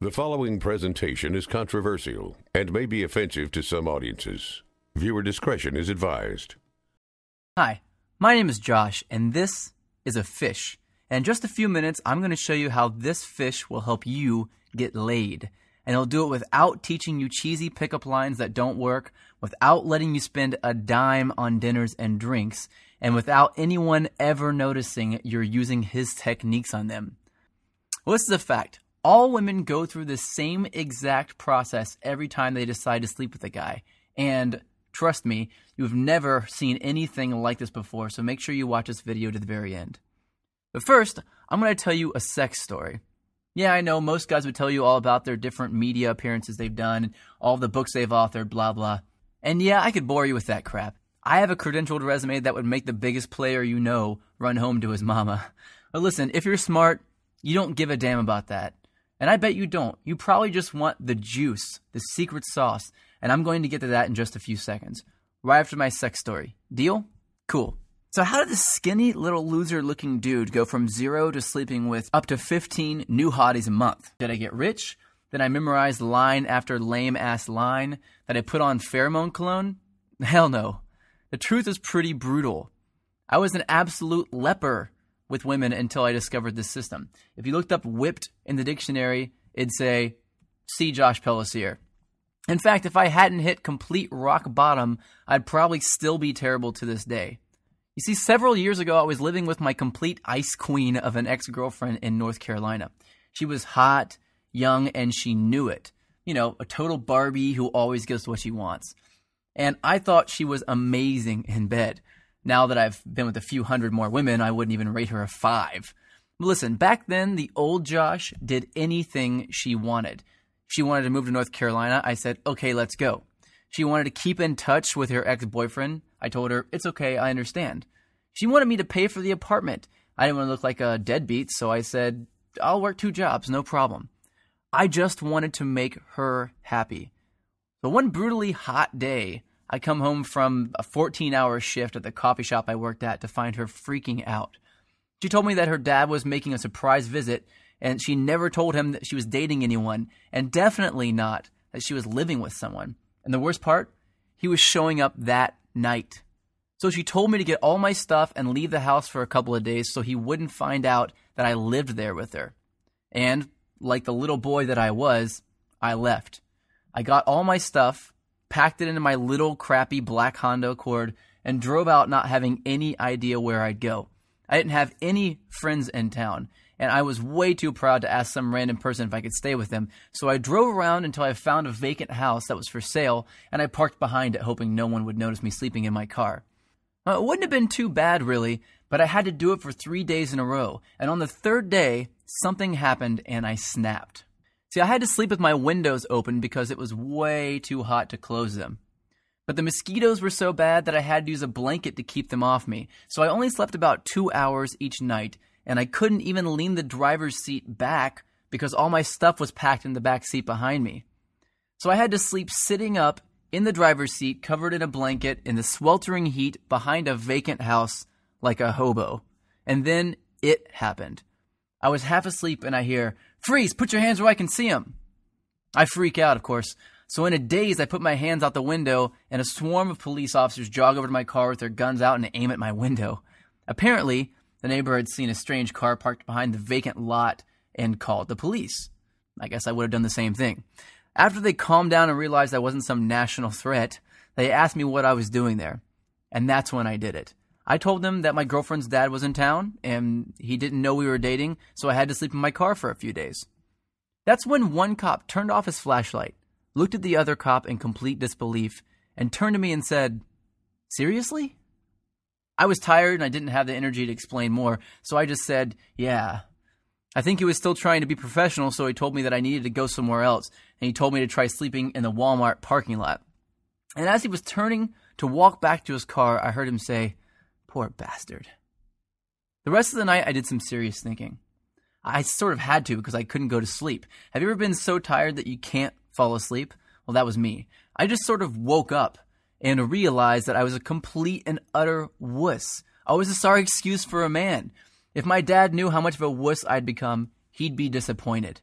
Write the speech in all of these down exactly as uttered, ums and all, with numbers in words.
The following presentation is controversial and may be offensive to some audiences. Viewer discretion is advised. Hi, my name is Josh, and this is a fish. And in just a few minutes, I'm going to show you how this fish will help you get laid. And it'll do it without teaching you cheesy pickup lines that don't work, without letting you spend a dime on dinners and drinks, and without anyone ever noticing you're using his techniques on them. Well, this is a fact. All women go through the same exact process every time they decide to sleep with a guy. And trust me, you've never seen anything like this before, so make sure you watch this video to the very end. But first, I'm going to tell you a sex story. Yeah, I know most guys would tell you all about their different media appearances they've done, all the books they've authored, blah, blah. And yeah, I could bore you with that crap. I have a credentialed resume that would make the biggest player you know run home to his mama. But listen, if you're smart, you don't give a damn about that. And I bet you don't. You probably just want the juice, the secret sauce. And I'm going to get to that in just a few seconds, right after my sex story. Deal? Cool. So how did this skinny little loser-looking dude go from zero to sleeping with up to fifteen new hotties a month? Did I get rich? Did I memorize line after lame-ass line? Did I put on pheromone cologne? Hell no. The truth is pretty brutal. I was an absolute leper with women until I discovered this system. If you looked up whipped in the dictionary, it'd say, see Josh Pellisier. In fact, if I hadn't hit complete rock bottom, I'd probably still be terrible to this day. You see, several years ago, I was living with my complete ice queen of an ex-girlfriend in North Carolina. She was hot, young, and she knew it. You know, a total Barbie who always gets what she wants. And I thought she was amazing in bed. Now that I've been with a few hundred more women, I wouldn't even rate her a five. But listen, back then, the old Josh did anything she wanted. She wanted to move to North Carolina. I said, okay, let's go. She wanted to keep in touch with her ex-boyfriend. I told her, it's okay, I understand. She wanted me to pay for the apartment. I didn't want to look like a deadbeat, so I said, I'll work two jobs, no problem. I just wanted to make her happy. But one brutally hot day, I come home from a fourteen-hour shift at the coffee shop I worked at to find her freaking out. She told me that her dad was making a surprise visit, and she never told him that she was dating anyone, and definitely not that she was living with someone. And the worst part, he was showing up that night. So she told me to get all my stuff and leave the house for a couple of days so he wouldn't find out that I lived there with her. And, like the little boy that I was, I left. I got all my stuff, packed it into my little crappy black Honda Accord, and drove out not having any idea where I'd go. I didn't have any friends in town, and I was way too proud to ask some random person if I could stay with them, so I drove around until I found a vacant house that was for sale, and I parked behind it hoping no one would notice me sleeping in my car. Now, it wouldn't have been too bad, really, but I had to do it for three days in a row, and on the third day, something happened and I snapped. See, I had to sleep with my windows open because it was way too hot to close them. But the mosquitoes were so bad that I had to use a blanket to keep them off me, so I only slept about two hours each night, and I couldn't even lean the driver's seat back because all my stuff was packed in the back seat behind me. So I had to sleep sitting up in the driver's seat, covered in a blanket, in the sweltering heat behind a vacant house like a hobo. And then it happened. I was half asleep and I hear, "Freeze, put your hands where I can see them." I freak out, of course. So in a daze, I put my hands out the window and a swarm of police officers jog over to my car with their guns out and aim at my window. Apparently, the neighbor had seen a strange car parked behind the vacant lot and called the police. I guess I would have done the same thing. After they calmed down and realized I wasn't some national threat, they asked me what I was doing there. And that's when I did it. I told them that my girlfriend's dad was in town, and he didn't know we were dating, so I had to sleep in my car for a few days. That's when one cop turned off his flashlight, looked at the other cop in complete disbelief, and turned to me and said, "Seriously?" I was tired and I didn't have the energy to explain more, so I just said, "Yeah." I think he was still trying to be professional, so he told me that I needed to go somewhere else, and he told me to try sleeping in the Walmart parking lot. And as he was turning to walk back to his car, I heard him say, "Poor bastard." The rest of the night, I did some serious thinking. I sort of had to because I couldn't go to sleep. Have you ever been so tired that you can't fall asleep? Well, that was me. I just sort of woke up and realized that I was a complete and utter wuss. I was a sorry excuse for a man. If my dad knew how much of a wuss I'd become, he'd be disappointed.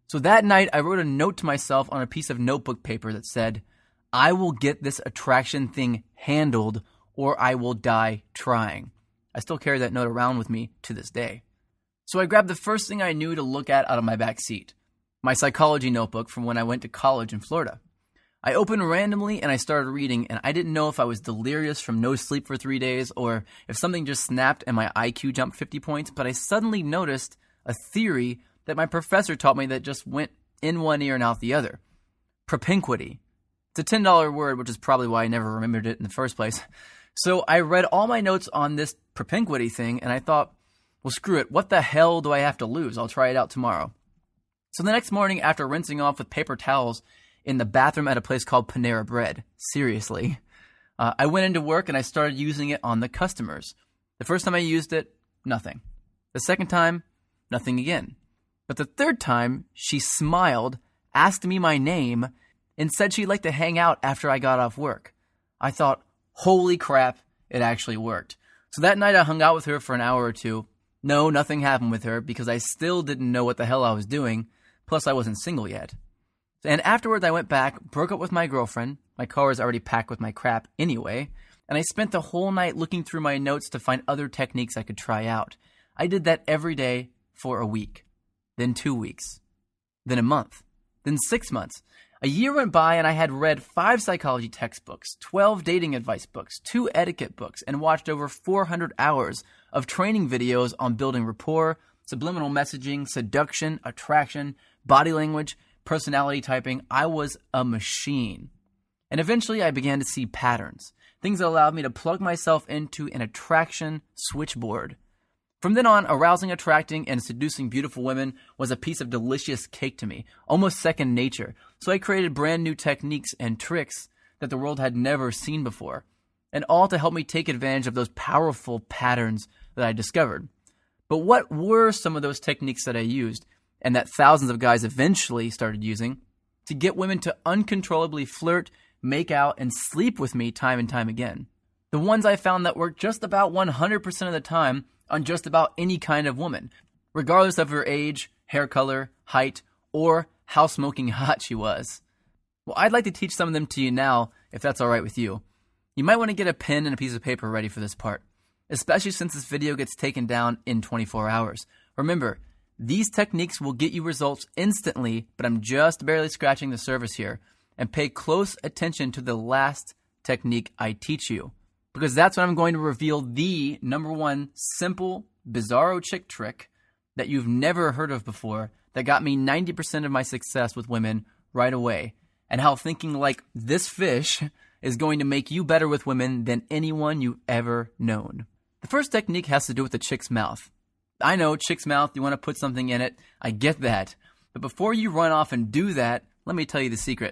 So that night, I wrote a note to myself on a piece of notebook paper that said, I will get this attraction thing handled or I will die trying. I still carry that note around with me to this day. So I grabbed the first thing I knew to look at out of my back seat, my psychology notebook from when I went to college in Florida. I opened randomly and I started reading, and I didn't know if I was delirious from no sleep for three days or if something just snapped and my I Q jumped fifty points, but I suddenly noticed a theory that my professor taught me that just went in one ear and out the other. Propinquity. It's a ten dollar word, which is probably why I never remembered it in the first place. So I read all my notes on this propinquity thing, and I thought, well, screw it. What the hell do I have to lose? I'll try it out tomorrow. So the next morning, after rinsing off with paper towels in the bathroom at a place called Panera Bread, seriously, uh, I went into work and I started using it on the customers. The first time I used it, nothing. The second time, nothing again. But the third time, she smiled, asked me my name, and said she'd like to hang out after I got off work. I thought, holy crap, it actually worked. So that night I hung out with her for an hour or two. No, nothing happened with her because I still didn't know what the hell I was doing. Plus I wasn't single yet. And afterwards I went back, broke up with my girlfriend. My car was already packed with my crap anyway. And I spent the whole night looking through my notes to find other techniques I could try out. I did that every day for a week. Then two weeks. Then a month. Then six months. A year went by and I had read five psychology textbooks, twelve dating advice books, two etiquette books, and watched over four hundred hours of training videos on building rapport, subliminal messaging, seduction, attraction, body language, personality typing. I was a machine. And eventually I began to see patterns, things that allowed me to plug myself into an attraction switchboard. From then on, arousing, attracting, and seducing beautiful women was a piece of delicious cake to me, almost second nature. So I created brand new techniques and tricks that the world had never seen before, and all to help me take advantage of those powerful patterns that I discovered. But what were some of those techniques that I used, and that thousands of guys eventually started using, to get women to uncontrollably flirt, make out, and sleep with me time and time again? The ones I found that worked just about one hundred percent of the time on just about any kind of woman, regardless of her age, hair color, height, or how smoking hot she was. Well, I'd like to teach some of them to you now, if that's all right with you. You might want to get a pen and a piece of paper ready for this part, especially since this video gets taken down in twenty-four hours. Remember, these techniques will get you results instantly, but I'm just barely scratching the surface here. And pay close attention to the last technique I teach you, because that's when I'm going to reveal the number one simple, bizarro chick trick that you've never heard of before that got me ninety percent of my success with women right away, and how thinking like this fish is going to make you better with women than anyone you've ever known. The first technique has to do with the chick's mouth. I know, chick's mouth, you want to put something in it. I get that. But before you run off and do that, let me tell you the secret.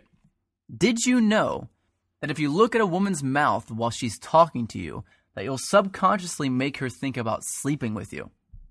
Did you know that if you look at a woman's mouth while she's talking to you, that you'll subconsciously make her think about sleeping with you?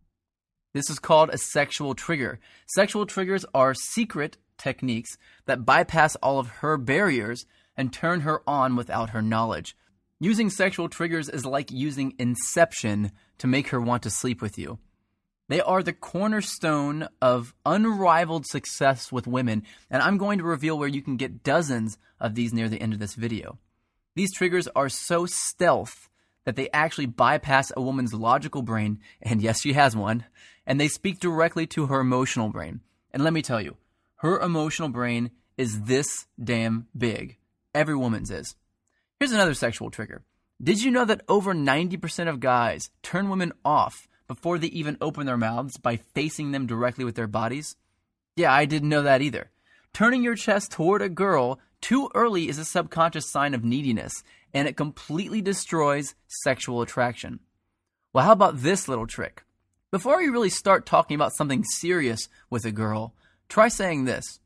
This is called a sexual trigger. Sexual triggers are secret techniques that bypass all of her barriers and turn her on without her knowledge. Using sexual triggers is like using Inception to make her want to sleep with you. They are the cornerstone of unrivaled success with women, and I'm going to reveal where you can get dozens of these near the end of this video. These triggers are so stealth that they actually bypass a woman's logical brain, and yes, she has one, and they speak directly to her emotional brain. And let me tell you, her emotional brain is this damn big. Every woman's is. Here's another sexual trigger. Did you know that over ninety percent of guys turn women off before they even open their mouths by facing them directly with their bodies? Yeah, I didn't know that either. Turning your chest toward a girl too early is a subconscious sign of neediness, and it completely destroys sexual attraction. Well, how about this little trick? Before you really start talking about something serious with a girl, try saying this.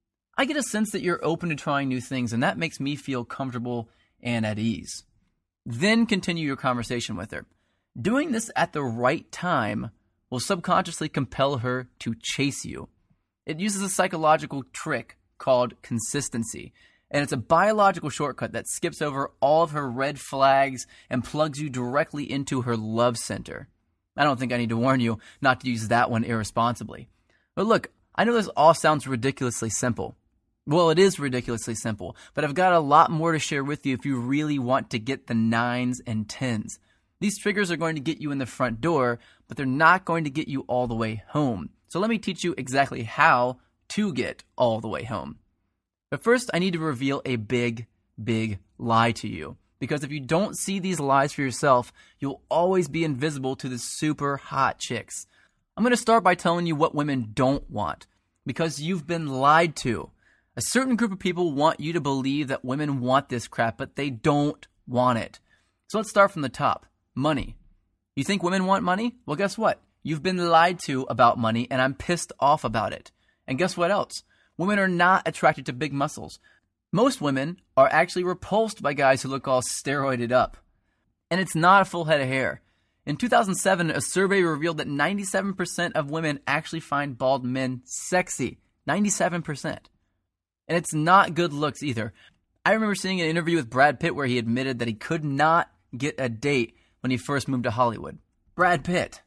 I get a sense that you're open to trying new things, and that makes me feel comfortable and at ease. Then continue your conversation with her. Doing this at the right time will subconsciously compel her to chase you. It uses a psychological trick called consistency, and it's a biological shortcut that skips over all of her red flags and plugs you directly into her love center. I don't think I need to warn you not to use that one irresponsibly. But look, I know this all sounds ridiculously simple. Well, it is ridiculously simple, but I've got a lot more to share with you if you really want to get the nines and tens. These triggers are going to get you in the front door, but they're not going to get you all the way home. So let me teach you exactly how to get all the way home. But first, I need to reveal a big, big lie to you. Because if you don't see these lies for yourself, you'll always be invisible to the super hot chicks. I'm going to start by telling you what women don't want. Because you've been lied to. A certain group of people want you to believe that women want this crap, but they don't want it. So let's start from the top. Money. You think women want money? Well, guess what? You've been lied to about money, and I'm pissed off about it. And guess what else? Women are not attracted to big muscles. Most women are actually repulsed by guys who look all steroided up. And it's not a full head of hair. In two thousand seven, a survey revealed that ninety-seven percent of women actually find bald men sexy. ninety-seven percent. And it's not good looks either. I remember seeing an interview with Brad Pitt where he admitted that he could not get a date when he first moved to Hollywood. Brad Pitt.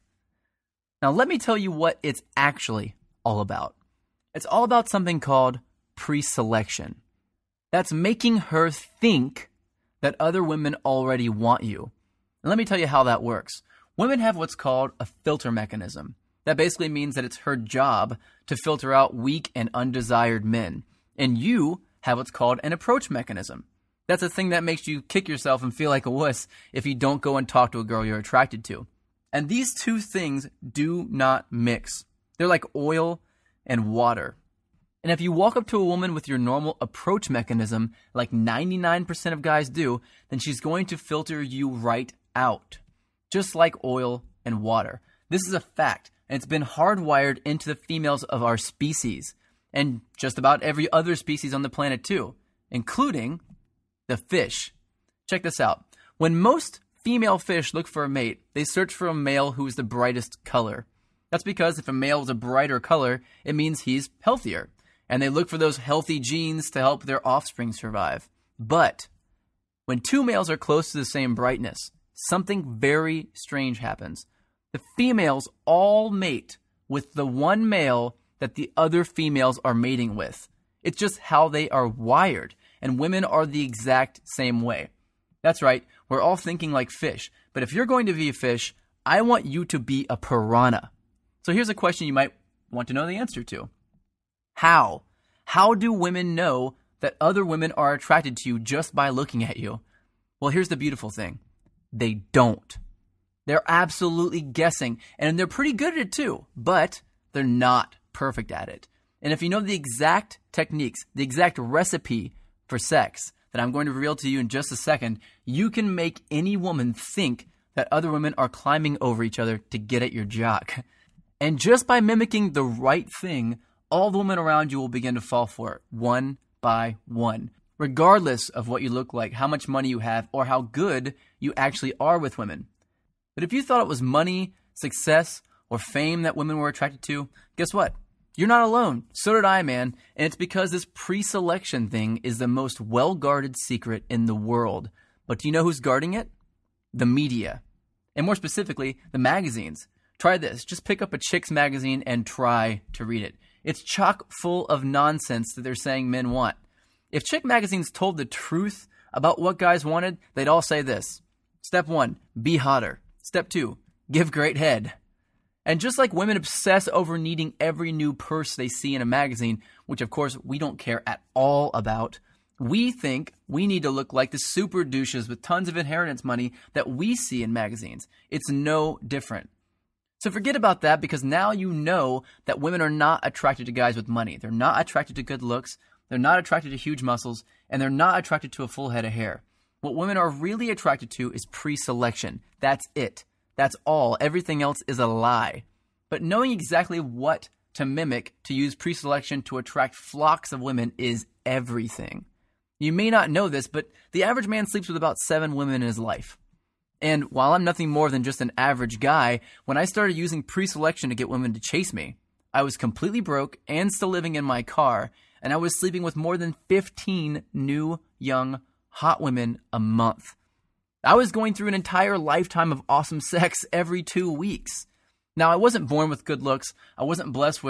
Now let me tell you what it's actually all about. It's all about something called pre-selection. That's making her think that other women already want you. And let me tell you how that works. Women have what's called a filter mechanism. That basically means that it's her job to filter out weak and undesired men. And you have what's called an approach mechanism. That's a thing that makes you kick yourself and feel like a wuss if you don't go and talk to a girl you're attracted to. And these two things do not mix. They're like oil and water. And if you walk up to a woman with your normal approach mechanism, like ninety-nine percent of guys do, then she's going to filter you right out. Just like oil and water. This is a fact, and it's been hardwired into the females of our species. And just about every other species on the planet too, including the fish. Check this out. When most female fish look for a mate, they search for a male who is the brightest color. That's because if a male is a brighter color, it means he's healthier. And they look for those healthy genes to help their offspring survive. But when two males are close to the same brightness, something very strange happens. The females all mate with the one male that the other females are mating with. It's just how they are wired. And women are the exact same way. That's right, we're all thinking like fish. But if you're going to be a fish, I want you to be a piranha. So here's a question you might want to know the answer to. How? How do women know that other women are attracted to you just by looking at you? Well, here's the beautiful thing. They don't. They're absolutely guessing. And they're pretty good at it too. But they're not perfect at it. And if you know the exact techniques, the exact recipe for sex that I'm going to reveal to you in just a second, you can make any woman think that other women are climbing over each other to get at your jock. And just by mimicking the right thing, all the women around you will begin to fall for it, one by one, regardless of what you look like, how much money you have, or how good you actually are with women. But if you thought it was money, success, or fame that women were attracted to, guess what? You're not alone. So did I, man. And it's because this pre-selection thing is the most well-guarded secret in the world. But do you know who's guarding it? The media. And more specifically, the magazines. Try this. Just pick up a chick's magazine and try to read it. It's chock full of nonsense that they're saying men want. If chick magazines told the truth about what guys wanted, they'd all say this. Step one, be hotter. Step two, give great head. And just like women obsess over needing every new purse they see in a magazine, which of course we don't care at all about, we think we need to look like the super douches with tons of inheritance money that we see in magazines. It's no different. So forget about that, because now you know that women are not attracted to guys with money. They're not attracted to good looks. They're not attracted to huge muscles. And they're not attracted to a full head of hair. What women are really attracted to is pre-selection. That's it. That's all. Everything else is a lie. But knowing exactly what to mimic to use pre-selection to attract flocks of women is everything. You may not know this, but the average man sleeps with about seven women in his life. And while I'm nothing more than just an average guy, when I started using pre-selection to get women to chase me, I was completely broke and still living in my car, and I was sleeping with more than fifteen new, young, hot women a month. I was going through an entire lifetime of awesome sex every two weeks. Now, I wasn't born with good looks. I wasn't blessed with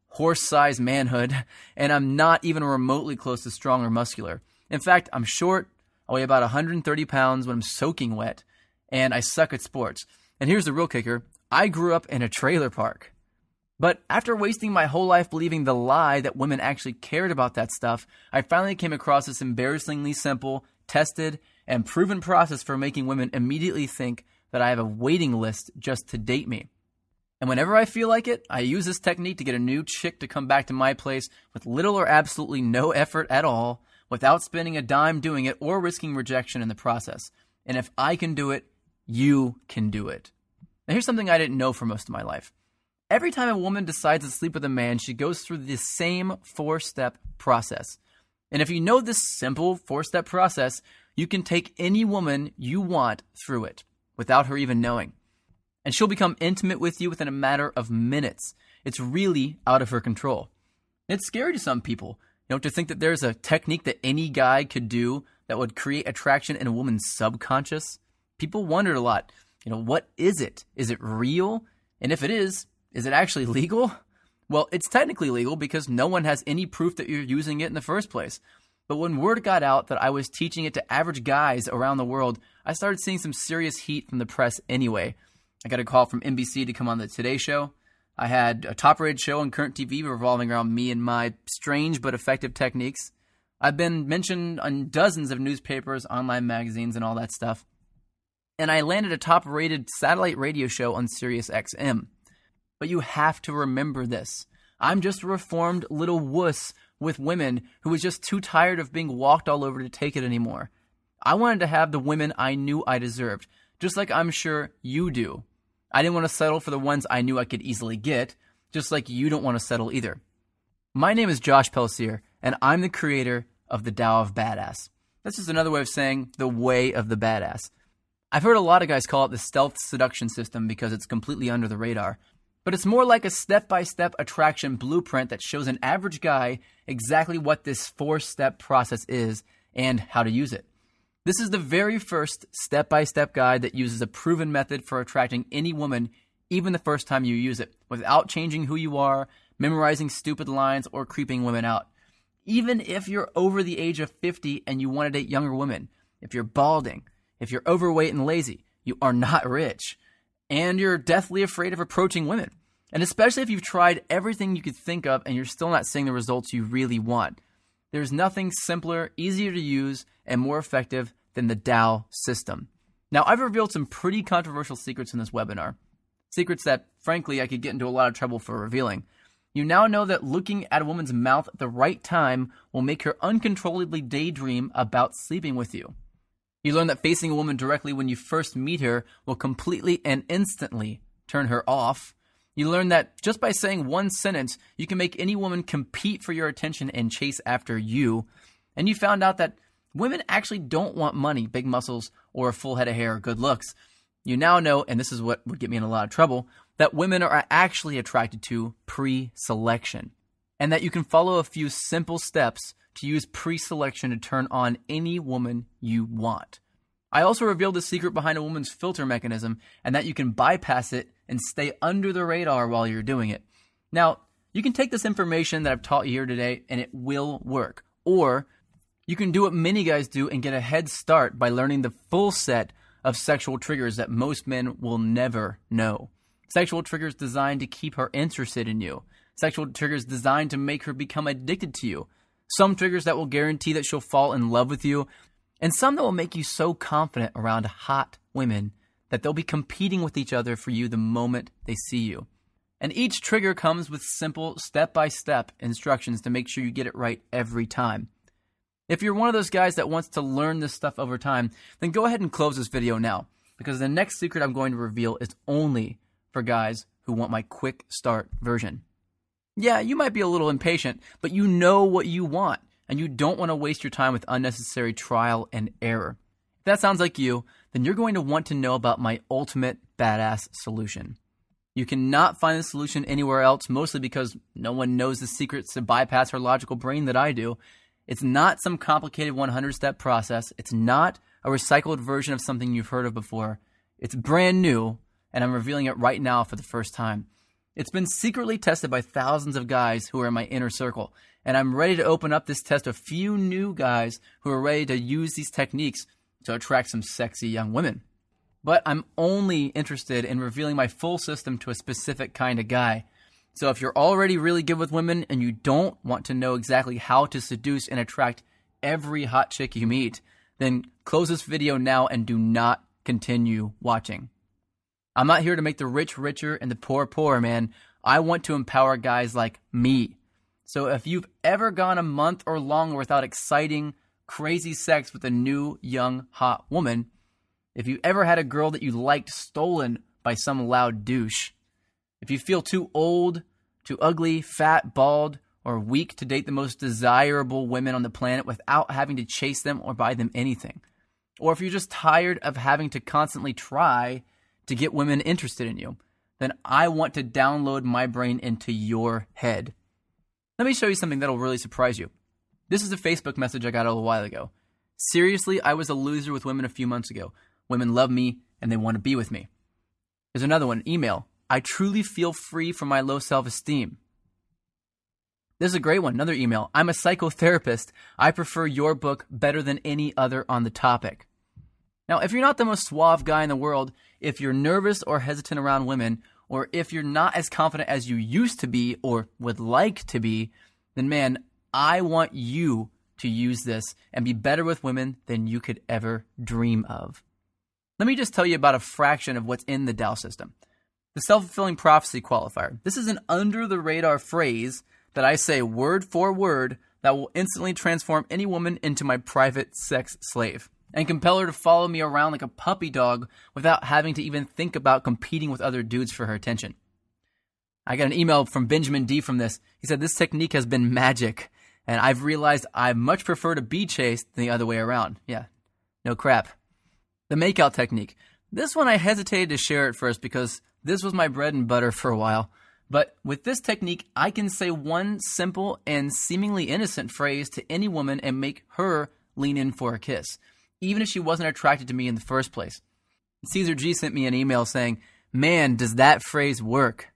horse-sized manhood, and I'm not even remotely close to strong or muscular. In fact, I'm short, I weigh about one hundred thirty pounds when I'm soaking wet, and I suck at sports. And here's the real kicker, I grew up in a trailer park. But after wasting my whole life believing the lie that women actually cared about that stuff, I finally came across this embarrassingly simple, tested, and proven process for making women immediately think that I have a waiting list just to date me. And whenever I feel like it, I use this technique to get a new chick to come back to my place with little or absolutely no effort at all, without spending a dime doing it or risking rejection in the process. And if I can do it, you can do it. Now here's something I didn't know for most of my life. Every time a woman decides to sleep with a man, she goes through the same four-step process. And if you know this simple four-step process, you can take any woman you want through it without her even knowing. And she'll become intimate with you within a matter of minutes. It's really out of her control. It's scary to some people, you know, to think that there's a technique that any guy could do that would create attraction in a woman's subconscious. People wondered a lot, you know, what is it? Is it real? And if it is, is it actually legal? Well, it's technically legal because no one has any proof that you're using it in the first place. But when word got out that I was teaching it to average guys around the world, I started seeing some serious heat from the press anyway. I got a call from N B C to come on the Today Show. I had a top-rated show on Current T V revolving around me and my strange but effective techniques. I've been mentioned on dozens of newspapers, online magazines, and all that stuff. And I landed a top-rated satellite radio show on Sirius X M. But you have to remember this. I'm just a reformed little wuss with women who was just too tired of being walked all over to take it anymore. I wanted to have the women I knew I deserved, just like I'm sure you do. I didn't want to settle for the ones I knew I could easily get, just like you don't want to settle either. My name is Josh Pelsier, and I'm the creator of the Tao of Badass. That's just another way of saying the way of the badass. I've heard a lot of guys call it the stealth seduction system because it's completely under the radar. But it's more like a step-by-step attraction blueprint that shows an average guy exactly what this four-step process is and how to use it. This is the very first step-by-step guide that uses a proven method for attracting any woman, even the first time you use it, without changing who you are, memorizing stupid lines, or creeping women out. Even if you're over the age of fifty and you want to date younger women, if you're balding, if you're overweight and lazy, you are not rich, and you're deathly afraid of approaching women. And especially if you've tried everything you could think of and you're still not seeing the results you really want. There's nothing simpler, easier to use, and more effective than the Tao system. Now, I've revealed some pretty controversial secrets in this webinar. Secrets that, frankly, I could get into a lot of trouble for revealing. You now know that looking at a woman's mouth at the right time will make her uncontrollably daydream about sleeping with you. You learn that facing a woman directly when you first meet her will completely and instantly turn her off. You learn that just by saying one sentence, you can make any woman compete for your attention and chase after you. And you found out that women actually don't want money, big muscles, or a full head of hair or good looks. You now know, and this is what would get me in a lot of trouble, that women are actually attracted to pre-selection. And that you can follow a few simple steps to use pre-selection to turn on any woman you want. I also revealed the secret behind a woman's filter mechanism and that you can bypass it and stay under the radar while you're doing it. Now, you can take this information that I've taught you here today and it will work. Or you can do what many guys do and get a head start by learning the full set of sexual triggers that most men will never know. Sexual triggers designed to keep her interested in you. Sexual triggers designed to make her become addicted to you. Some triggers that will guarantee that she'll fall in love with you. And some that will make you so confident around hot women that they'll be competing with each other for you the moment they see you. And each trigger comes with simple step-by-step instructions to make sure you get it right every time. If you're one of those guys that wants to learn this stuff over time, then go ahead and close this video now, because the next secret I'm going to reveal is only for guys who want my quick start version. Yeah, you might be a little impatient, but you know what you want, and you don't want to waste your time with unnecessary trial and error. If that sounds like you, then you're going to want to know about my ultimate badass solution. You cannot find the solution anywhere else, mostly because no one knows the secrets to bypass her logical brain that I do. It's not some complicated one hundred step process. It's not a recycled version of something you've heard of before. It's brand new, and I'm revealing it right now for the first time. It's been secretly tested by thousands of guys who are in my inner circle, and I'm ready to open up this test to a few new guys who are ready to use these techniques to attract some sexy young women. But I'm only interested in revealing my full system to a specific kind of guy. So if you're already really good with women and you don't want to know exactly how to seduce and attract every hot chick you meet, then close this video now and do not continue watching. I'm not here to make the rich richer and the poor poorer, man. I want to empower guys like me. So if you've ever gone a month or longer without exciting, crazy sex with a new, young, hot woman, if you ever had a girl that you liked stolen by some loud douche, if you feel too old, too ugly, fat, bald, or weak to date the most desirable women on the planet without having to chase them or buy them anything, or if you're just tired of having to constantly try to get women interested in you, then I want to download my brain into your head. Let me show you something that'll really surprise you. This is a Facebook message I got a little while ago. Seriously, I was a loser with women a few months ago. Women love me and they want to be with me. There's another one, email. I truly feel free from my low self-esteem. This is a great one, another email. I'm a psychotherapist. I prefer your book better than any other on the topic. Now, if you're not the most suave guy in the world, if you're nervous or hesitant around women, or if you're not as confident as you used to be or would like to be, then man, I want you to use this and be better with women than you could ever dream of. Let me just tell you about a fraction of what's in the Dow system. The self-fulfilling prophecy qualifier. This is an under-the-radar phrase that I say word for word that will instantly transform any woman into my private sex slave and compel her to follow me around like a puppy dog without having to even think about competing with other dudes for her attention. I got an email from Benjamin D from this. He said, this technique has been magic, and I've realized I much prefer to be chased than the other way around. Yeah, no crap. The makeout technique. This one I hesitated to share at first because this was my bread and butter for a while. But with this technique, I can say one simple and seemingly innocent phrase to any woman and make her lean in for a kiss, even if she wasn't attracted to me in the first place. Caesar G sent me an email saying, man, does that phrase work?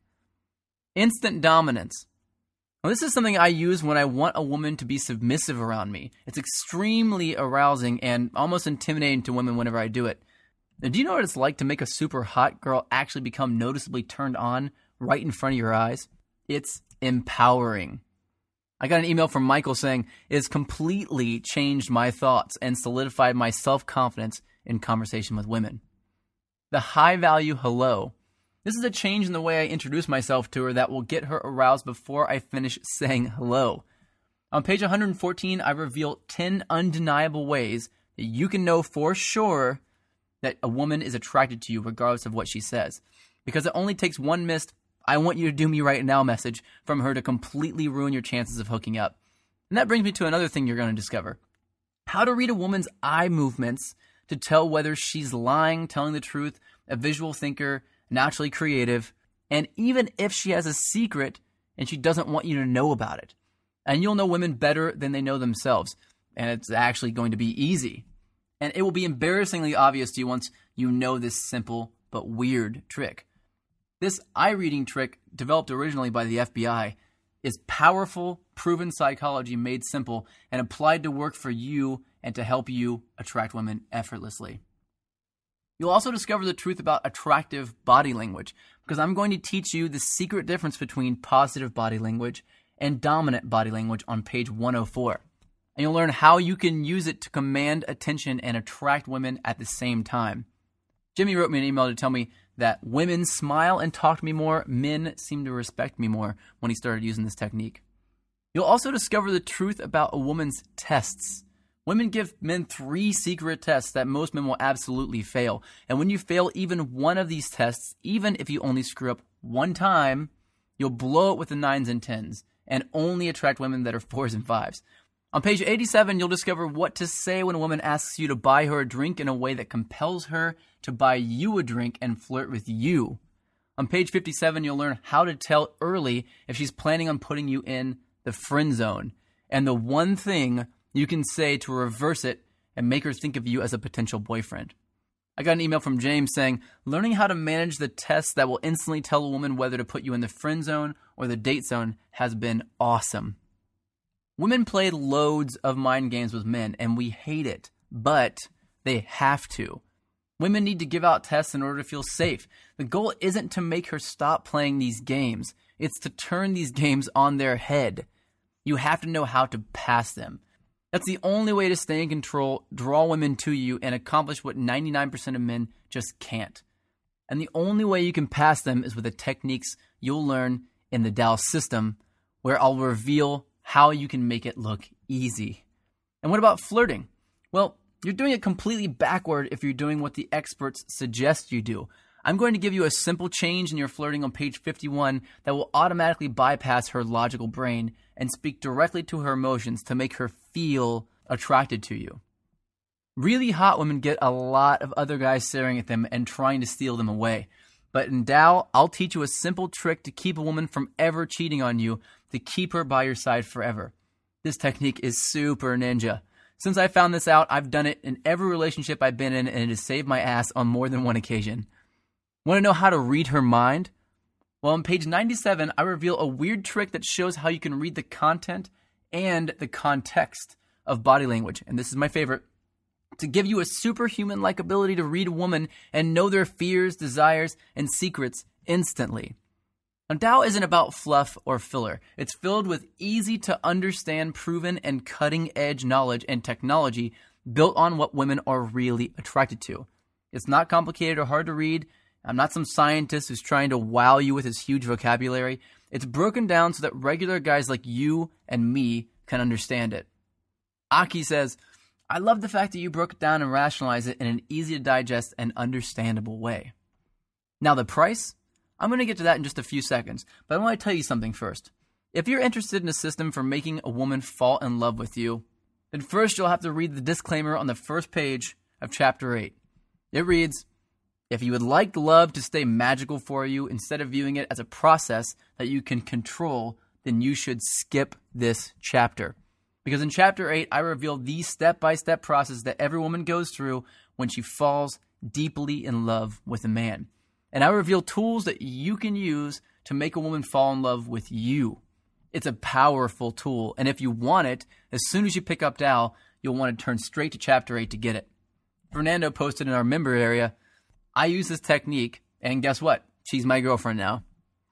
Instant dominance. Now, this is something I use when I want a woman to be submissive around me. It's extremely arousing and almost intimidating to women whenever I do it. Now, do you know what it's like to make a super hot girl actually become noticeably turned on right in front of your eyes? It's empowering. I got an email from Michael saying, it has completely changed my thoughts and solidified my self-confidence in conversation with women. The high-value hello. This is a change in the way I introduce myself to her that will get her aroused before I finish saying hello. On page one hundred fourteen, I reveal ten undeniable ways that you can know for sure that a woman is attracted to you regardless of what she says. Because it only takes one missed, I want you to do me right now message from her to completely ruin your chances of hooking up. And that brings me to another thing you're going to discover. How to read a woman's eye movements to tell whether she's lying, telling the truth, a visual thinker, naturally creative, and even if she has a secret and she doesn't want you to know about it. And you'll know women better than they know themselves. And it's actually going to be easy. And it will be embarrassingly obvious to you once you know this simple but weird trick. This eye reading trick, developed originally by the F B I, is powerful, proven psychology made simple and applied to work for you and to help you attract women effortlessly. You'll also discover the truth about attractive body language, because I'm going to teach you the secret difference between positive body language and dominant body language on page one oh four. And you'll learn how you can use it to command attention and attract women at the same time. Jimmy wrote me an email to tell me that women smile and talk to me more, men seem to respect me more when he started using this technique. You'll also discover the truth about a woman's tests. Women give men three secret tests that most men will absolutely fail. And when you fail even one of these tests, even if you only screw up one time, you'll blow it with the nines and tens and only attract women that are fours and fives. On page eighty-seven, you'll discover what to say when a woman asks you to buy her a drink in a way that compels her to buy you a drink and flirt with you. On page fifty-seven, you'll learn how to tell early if she's planning on putting you in the friend zone, and the one thing you can say to reverse it and make her think of you as a potential boyfriend. I got an email from James saying, learning how to manage the tests that will instantly tell a woman whether to put you in the friend zone or the date zone has been awesome. Women play loads of mind games with men, and we hate it, but they have to. Women need to give out tests in order to feel safe. The goal isn't to make her stop playing these games. It's to turn these games on their head. You have to know how to pass them. That's the only way to stay in control, draw women to you, and accomplish what ninety-nine percent of men just can't. And the only way you can pass them is with the techniques you'll learn in the Tao system, where I'll reveal how you can make it look easy. And what about flirting? Well, you're doing it completely backward if you're doing what the experts suggest you do. I'm going to give you a simple change in your flirting on page fifty-one that will automatically bypass her logical brain and speak directly to her emotions to make her feel attracted to you. Really hot women get a lot of other guys staring at them and trying to steal them away. But in Tao, I'll teach you a simple trick to keep a woman from ever cheating on you, to keep her by your side forever. This technique is super ninja. Since I found this out, I've done it in every relationship I've been in, and it has saved my ass on more than one occasion. Want to know how to read her mind? Well, on page ninety-seven, I reveal a weird trick that shows how you can read the content and the context of body language. And this is my favorite. To give you a superhuman-like ability to read a woman and know their fears, desires, and secrets instantly. Now, Tao isn't about fluff or filler. It's filled with easy-to-understand, proven, and cutting-edge knowledge and technology built on what women are really attracted to. It's not complicated or hard to read. I'm not some scientist who's trying to wow you with his huge vocabulary. It's broken down so that regular guys like you and me can understand it. Aki says, I love the fact that you broke it down and rationalized it in an easy-to-digest and understandable way. Now, the price? I'm going to get to that in just a few seconds, but I want to tell you something first. If you're interested in a system for making a woman fall in love with you, then first you'll have to read the disclaimer on the first page of Chapter eight. It reads, if you would like love to stay magical for you instead of viewing it as a process that you can control, then you should skip this chapter. Because in Chapter eight, I reveal the step-by-step process that every woman goes through when she falls deeply in love with a man. And I reveal tools that you can use to make a woman fall in love with you. It's a powerful tool, and if you want it, as soon as you pick up Tao, you'll want to turn straight to Chapter eight to get it. Fernando posted in our member area, I use this technique, and guess what? She's my girlfriend now.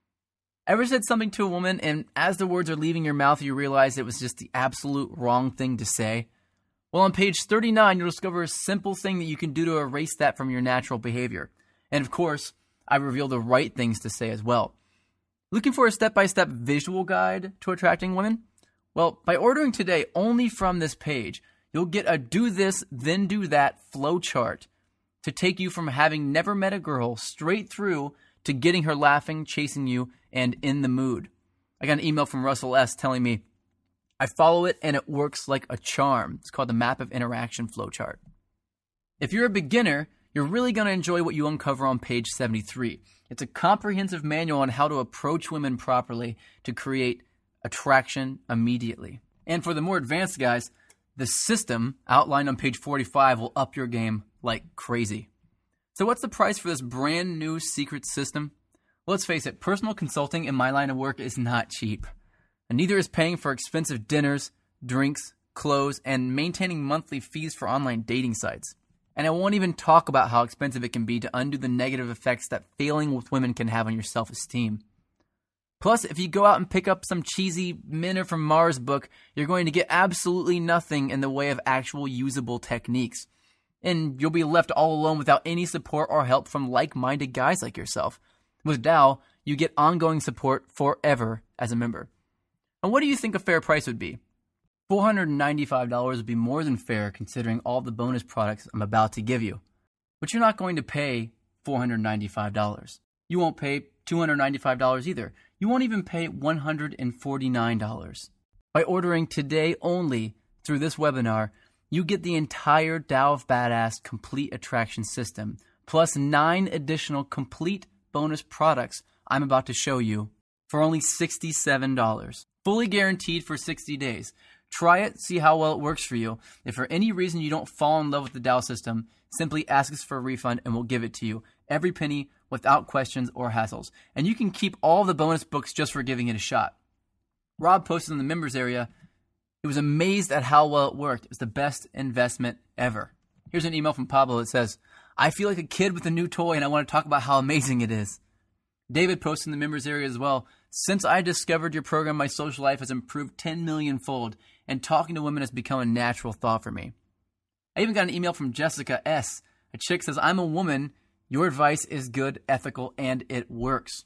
Ever said something to a woman, and as the words are leaving your mouth, you realize it was just the absolute wrong thing to say? Well, on page thirty-nine, you'll discover a simple thing that you can do to erase that from your natural behavior. And of course, I reveal the right things to say as well. Looking for a step-by-step visual guide to attracting women? Well, by ordering today only from this page, you'll get a do this, then do that flow chart to take you from having never met a girl straight through to getting her laughing, chasing you, and in the mood. I got an email from Russell S. telling me, I follow it and it works like a charm. It's called the Map of Interaction Flowchart. If you're a beginner, you're really going to enjoy what you uncover on page seventy-three. It's a comprehensive manual on how to approach women properly to create attraction immediately. And for the more advanced guys, the system outlined on page forty-five will up your game like crazy. So what's the price for this brand new secret system? Well, let's face it, personal consulting in my line of work is not cheap. And neither is paying for expensive dinners, drinks, clothes, and maintaining monthly fees for online dating sites. And I won't even talk about how expensive it can be to undo the negative effects that failing with women can have on your self-esteem. Plus, if you go out and pick up some cheesy Men Are From Mars book, you're going to get absolutely nothing in the way of actual usable techniques. And you'll be left all alone without any support or help from like-minded guys like yourself. With Tao, you get ongoing support forever as a member. And what do you think a fair price would be? four hundred ninety-five dollars would be more than fair considering all the bonus products I'm about to give you. But you're not going to pay four hundred ninety-five dollars. You won't pay two hundred ninety-five dollars either. You won't even pay one hundred forty-nine dollars. By ordering today only through this webinar, you get the entire Tao of Badass Complete Attraction System, plus nine additional complete bonus products I'm about to show you for only sixty-seven dollars. Fully guaranteed for sixty days. Try it, see how well it works for you. If for any reason you don't fall in love with the Dow system, simply ask us for a refund and we'll give it to you. Every penny, without questions or hassles. And you can keep all the bonus books just for giving it a shot. Rob posted in the members area, he was amazed at how well it worked. It was the best investment ever. Here's an email from Pablo that says, I feel like a kid with a new toy and I want to talk about how amazing it is. David posted in the members area as well, since I discovered your program, my social life has improved ten million fold, and talking to women has become a natural thought for me. I even got an email from Jessica S. A chick says, I'm a woman. Your advice is good, ethical, and it works.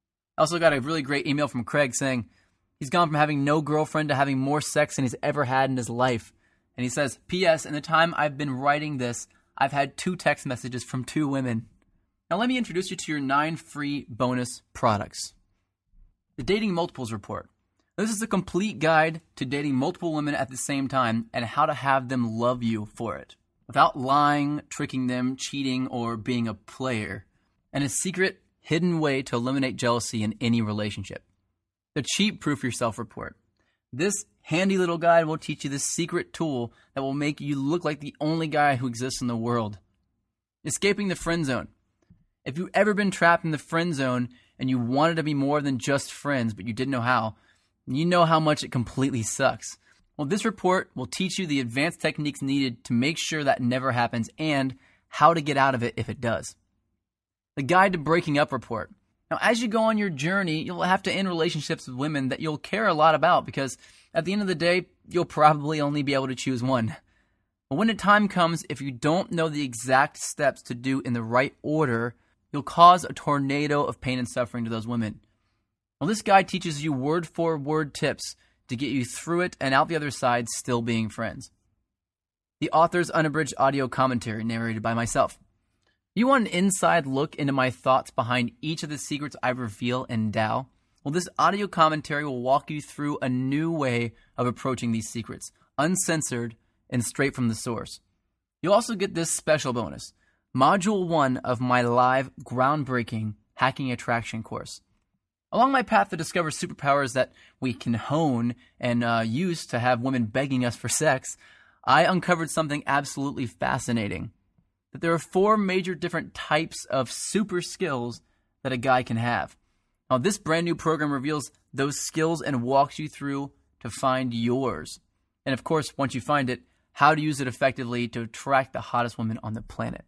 I also got a really great email from Craig saying he's gone from having no girlfriend to having more sex than he's ever had in his life. And he says, P S. In the time I've been writing this, I've had two text messages from two women. Now let me introduce you to your nine free bonus products. The Dating Multiples Report. This is a complete guide to dating multiple women at the same time and how to have them love you for it, without lying, tricking them, cheating, or being a player, and a secret, hidden way to eliminate jealousy in any relationship. The Cheat Proof Yourself Report. This handy little guide will teach you the secret tool that will make you look like the only guy who exists in the world. Escaping the Friend Zone. If you've ever been trapped in the friend zone and you wanted to be more than just friends, but you didn't know how, you know how much it completely sucks. Well, this report will teach you the advanced techniques needed to make sure that never happens and how to get out of it if it does. The Guide to Breaking Up Report. Now, as you go on your journey, you'll have to end relationships with women that you'll care a lot about because at the end of the day, you'll probably only be able to choose one. But when the time comes, if you don't know the exact steps to do in the right order, you'll cause a tornado of pain and suffering to those women. Well, this guide teaches you word-for-word tips to get you through it and out the other side still being friends. The author's unabridged audio commentary narrated by myself. You want an inside look into my thoughts behind each of the secrets I reveal in Tao? Well, this audio commentary will walk you through a new way of approaching these secrets, uncensored and straight from the source. You'll also get this special bonus, Module one of my live, groundbreaking Hacking Attraction course. Along my path to discover superpowers that we can hone and uh, use to have women begging us for sex, I uncovered something absolutely fascinating. That there are four major different types of super skills that a guy can have. Now, this brand new program reveals those skills and walks you through to find yours. And of course, once you find it, how to use it effectively to attract the hottest women on the planet.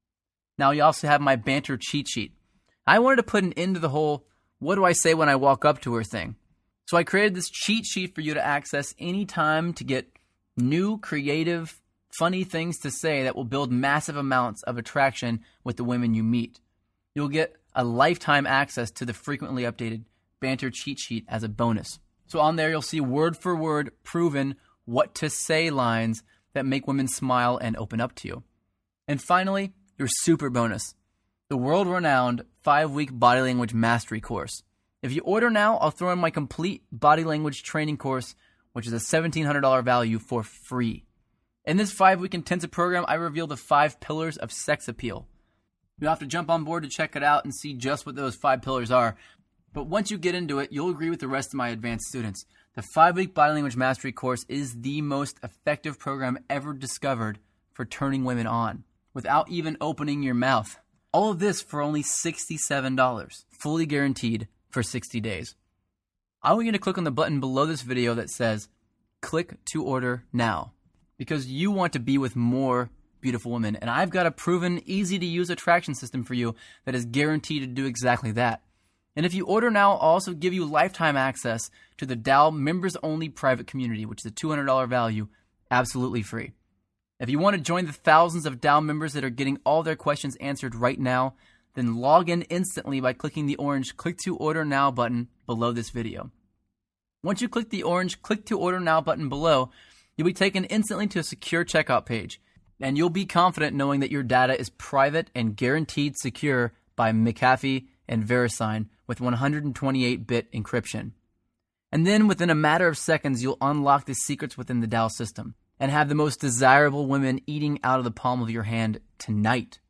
Now, you also have my banter cheat sheet. I wanted to put an end to the whole, what do I say when I walk up to her thing? So I created this cheat sheet for you to access anytime to get new, creative, funny things to say that will build massive amounts of attraction with the women you meet. You'll get a lifetime access to the frequently updated banter cheat sheet as a bonus. So on there, you'll see word for word proven what to say lines that make women smile and open up to you. And finally, your super bonus, the world-renowned five-week body language mastery course. If you order now, I'll throw in my complete body language training course, which is a seventeen hundred dollars value for free. In this five-week intensive program, I reveal the five pillars of sex appeal. You'll have to jump on board to check it out and see just what those five pillars are. But once you get into it, you'll agree with the rest of my advanced students. The five-week body language mastery course is the most effective program ever discovered for turning women on, without even opening your mouth. All of this for only sixty-seven dollars, fully guaranteed for sixty days. I want you to click on the button below this video that says, click to order now, because you want to be with more beautiful women. And I've got a proven, easy-to-use attraction system for you that is guaranteed to do exactly that. And if you order now, I'll also give you lifetime access to the Tao members-only private community, which is a two hundred dollars value, absolutely free. If you want to join the thousands of Tao members that are getting all their questions answered right now, then log in instantly by clicking the orange Click to Order Now button below this video. Once you click the orange Click to Order Now button below, you'll be taken instantly to a secure checkout page, and you'll be confident knowing that your data is private and guaranteed secure by McAfee and VeriSign with one hundred twenty-eight bit encryption. And then within a matter of seconds, you'll unlock the secrets within the Tao system and have the most desirable women eating out of the palm of your hand tonight.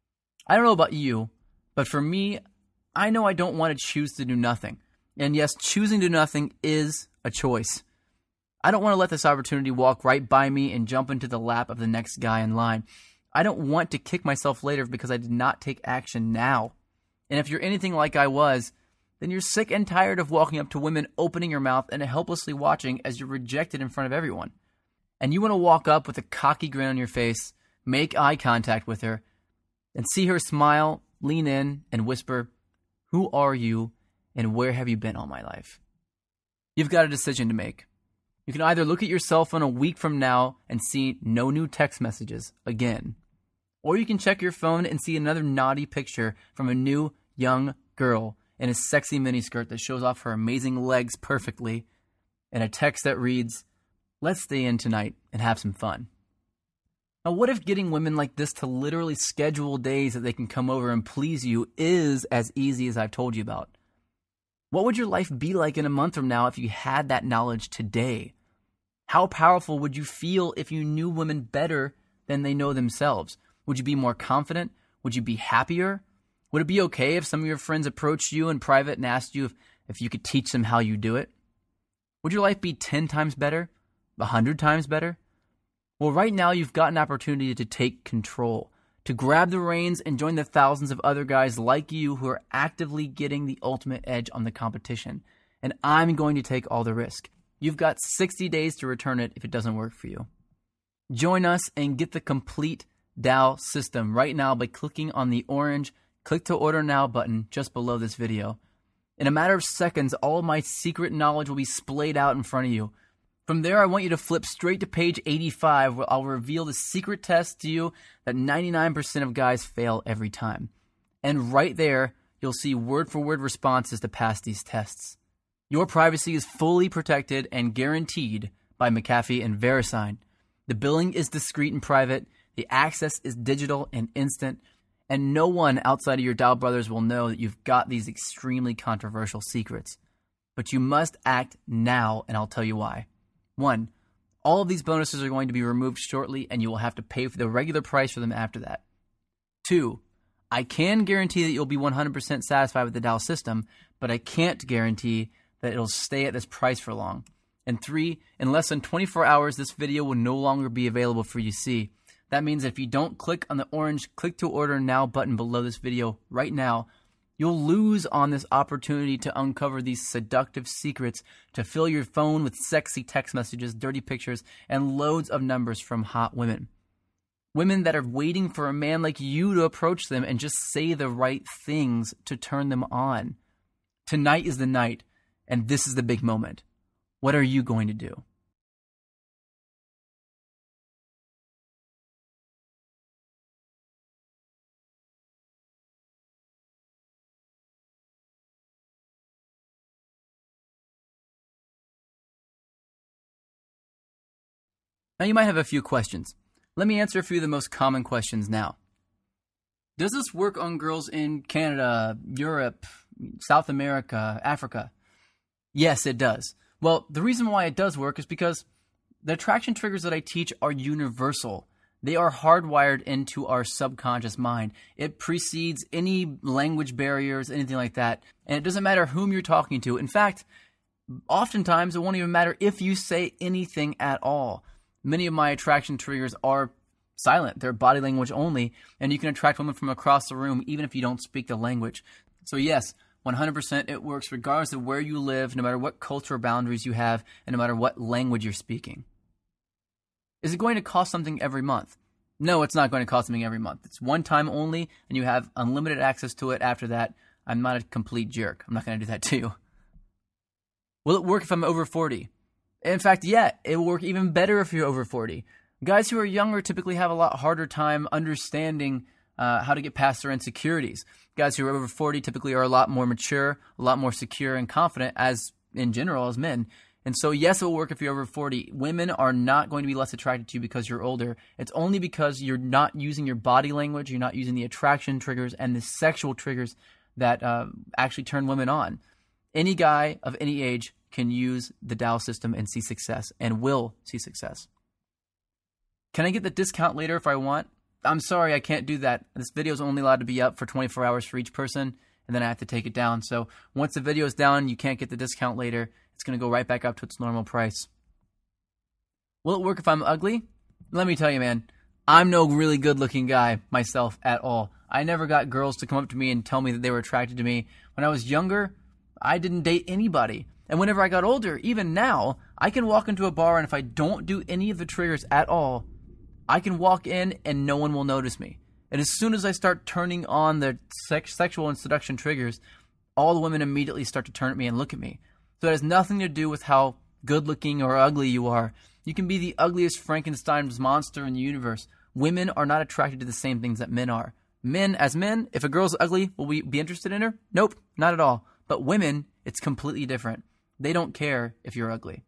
I don't know about you, but for me, I know I don't want to choose to do nothing. And yes, choosing to do nothing is a choice. I don't want to let this opportunity walk right by me and jump into the lap of the next guy in line. I don't want to kick myself later because I did not take action now. And if you're anything like I was, then you're sick and tired of walking up to women, opening your mouth, and helplessly watching as you're rejected in front of everyone. And you want to walk up with a cocky grin on your face, make eye contact with her, and see her smile, lean in, and whisper, "Who are you, and where have you been all my life?" You've got a decision to make. You can either look at your cell phone a week from now and see no new text messages again, or you can check your phone and see another naughty picture from a new, young girl in a sexy miniskirt that shows off her amazing legs perfectly, and a text that reads, "Let's stay in tonight and have some fun." Now, what if getting women like this to literally schedule days that they can come over and please you is as easy as I've told you about? What would your life be like in a month from now if you had that knowledge today? How powerful would you feel if you knew women better than they know themselves? Would you be more confident? Would you be happier? Would it be okay if some of your friends approached you in private and asked you if, if you could teach them how you do it? Would your life be ten times better? A hundred times better? Well, right now you've got an opportunity to take control, to grab the reins and join the thousands of other guys like you who are actively getting the ultimate edge on the competition. And I'm going to take all the risk. You've got sixty days to return it if it doesn't work for you. Join us and get the complete Dow system right now by clicking on the orange Click to Order Now button just below this video. In a matter of seconds, all of my secret knowledge will be splayed out in front of you. From there, I want you to flip straight to page eighty-five, where I'll reveal the secret test to you that ninety-nine percent of guys fail every time. And right there, you'll see word-for-word responses to pass these tests. Your privacy is fully protected and guaranteed by McAfee and VeriSign. The billing is discreet and private, the access is digital and instant, and no one outside of your Dow brothers will know that you've got these extremely controversial secrets. But you must act now, and I'll tell you why. One, all of these bonuses are going to be removed shortly, and you will have to pay for the regular price for them after that. Two, I can guarantee that you'll be one hundred percent satisfied with the Dow system, but I can't guarantee that it'll stay at this price for long. And three, in less than twenty-four hours, this video will no longer be available for you to see. That means if you don't click on the orange Click to Order Now button below this video right now, you'll lose on this opportunity to uncover these seductive secrets, to fill your phone with sexy text messages, dirty pictures, and loads of numbers from hot women. Women that are waiting for a man like you to approach them and just say the right things to turn them on. Tonight is the night, and this is the big moment. What are you going to do? Now you might have a few questions. Let me answer a few of the most common questions now. Does this work on girls in Canada, Europe, South America, Africa? Yes, it does. Well, the reason why it does work is because the attraction triggers that I teach are universal. They are hardwired into our subconscious mind. It precedes any language barriers, anything like that. And it doesn't matter whom you're talking to. In fact, oftentimes it won't even matter if you say anything at all. Many of my attraction triggers are silent. They're body language only, and you can attract women from across the room even if you don't speak the language. So yes, one hundred percent it works regardless of where you live, no matter what cultural boundaries you have, and no matter what language you're speaking. Is it going to cost something every month? No, it's not going to cost something every month. It's one time only, and you have unlimited access to it after that. I'm not a complete jerk. I'm not going to do that to you. Will it work if I'm over forty? In fact, yeah, it will work even better if you're over forty. Guys who are younger typically have a lot harder time understanding uh, how to get past their insecurities. Guys who are over forty typically are a lot more mature, a lot more secure and confident, as in general as men. And so, yes, it will work if you're over forty. Women are not going to be less attracted to you because you're older. It's only because you're not using your body language, you're not using the attraction triggers and the sexual triggers that uh, actually turn women on. Any guy of any age can use the Dow system and see success, and will see success. Can I get the discount later if I want? I'm sorry, I can't do that. This video is only allowed to be up for twenty-four hours for each person, and then I have to take it down. So once the video is down, you can't get the discount later. It's going to go right back up to its normal price. Will it work if I'm ugly? Let me tell you, man, I'm no really good-looking guy myself at all. I never got girls to come up to me and tell me that they were attracted to me. When I was younger, I didn't date anybody. And whenever I got older, even now, I can walk into a bar, and if I don't do any of the triggers at all, I can walk in and no one will notice me. And as soon as I start turning on the sex- sexual and seduction triggers, all the women immediately start to turn at me and look at me. So it has nothing to do with how good-looking or ugly you are. You can be the ugliest Frankenstein's monster in the universe. Women are not attracted to the same things that men are. Men, as men, if a girl's ugly, will we be interested in her? Nope, not at all. But women, it's completely different. They don't care if you're ugly.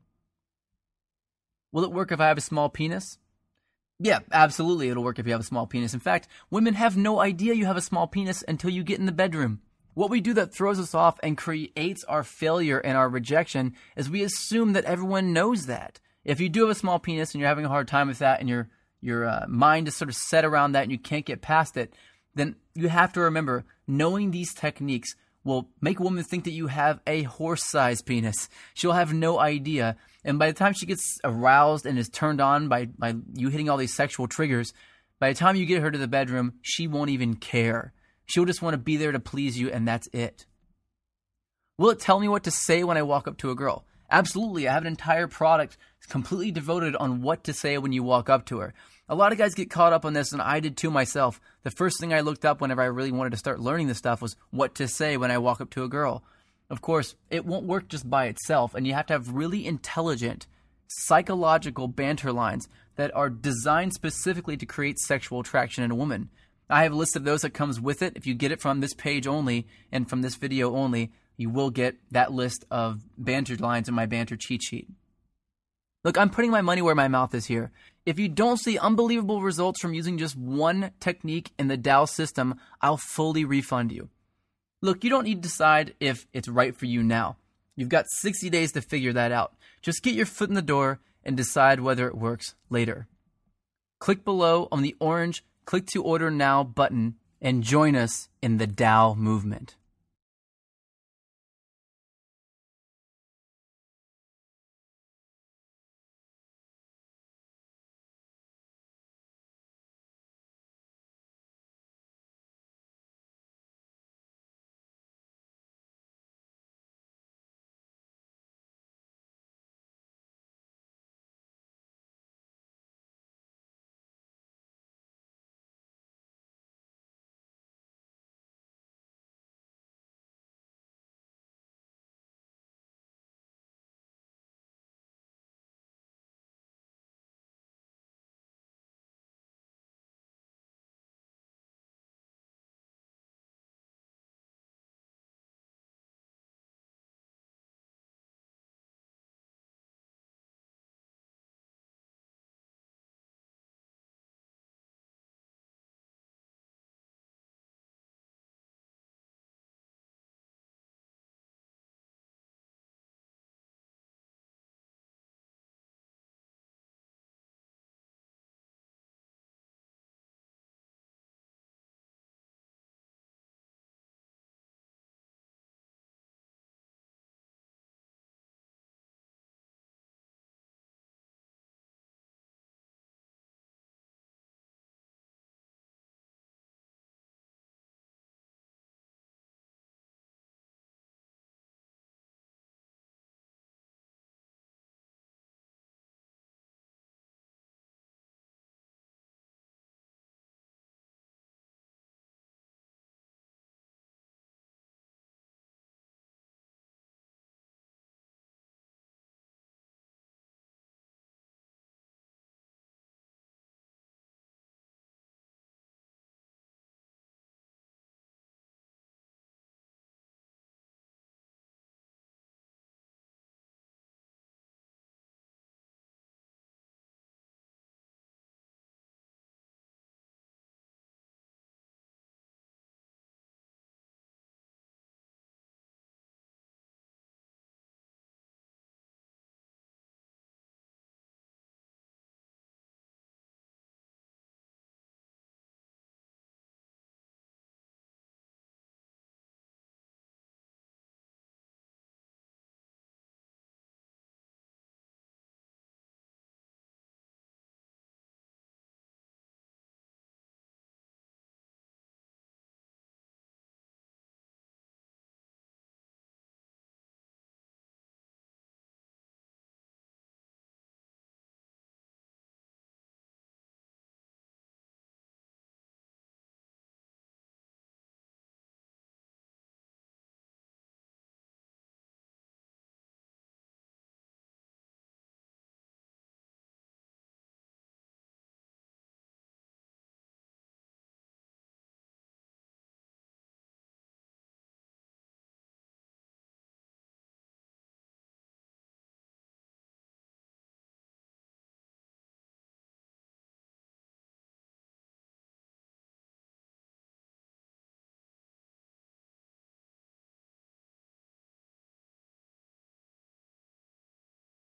Will it work if I have a small penis? Yeah, absolutely it'll work if you have a small penis. In fact, women have no idea you have a small penis until you get in the bedroom. What we do that throws us off and creates our failure and our rejection is we assume that everyone knows that. If you do have a small penis and you're having a hard time with that and your your uh, mind is sort of set around that and you can't get past it, then you have to remember, knowing these techniques will make a woman think that you have a horse-sized penis. She'll have no idea. And by the time she gets aroused and is turned on by, by you hitting all these sexual triggers, by the time you get her to the bedroom, she won't even care. She'll just want to be there to please you, and that's it. Will it tell me what to say when I walk up to a girl? Absolutely. I have an entire product completely devoted on what to say when you walk up to her. A lot of guys get caught up on this, and I did too myself. The first thing I looked up whenever I really wanted to start learning this stuff was what to say when I walk up to a girl. Of course, it won't work just by itself, and you have to have really intelligent, psychological banter lines that are designed specifically to create sexual attraction in a woman. I have a list of those that comes with it. If you get it from this page only and from this video only, you will get that list of banter lines in my banter cheat sheet. Look, I'm putting my money where my mouth is here. If you don't see unbelievable results from using just one technique in the Dow system, I'll fully refund you. Look, you don't need to decide if it's right for you now. You've got sixty days to figure that out. Just get your foot in the door and decide whether it works later. Click below on the orange Click to Order Now button and join us in the Dow movement.